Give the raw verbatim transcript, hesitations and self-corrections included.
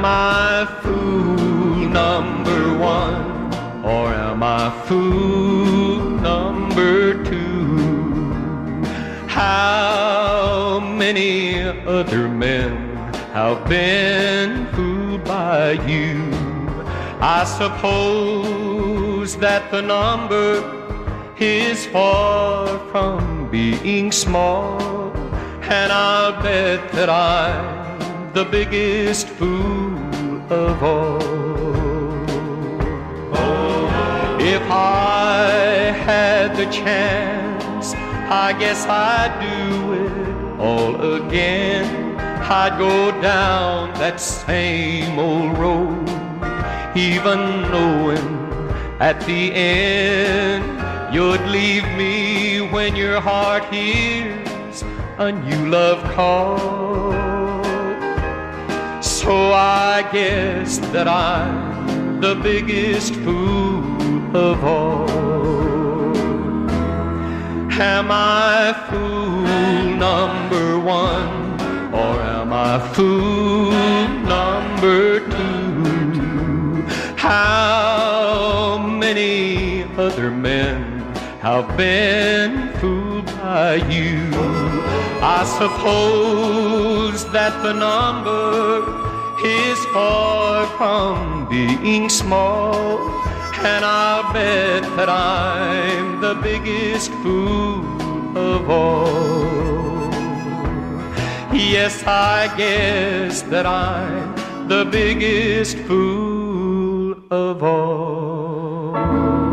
I fool number one, or am I fool number two? How many other men have been fooled by you? I suppose that the number is far from being small, and I'll bet that I'm the biggest fool of all. If I had the chance, I guess I'd do it all again. I'd go down that same old road, even knowing at the end you'd leave me when your heart hears a new love call. So I guess that I'm the biggest fool of all. Am I fool number one, or am I fool number two? How many other men have been fooled by you? I suppose that the number is far from being small, and I'll bet that I'm the biggest fool of all. Yes, I guess that I'm the biggest fool of all.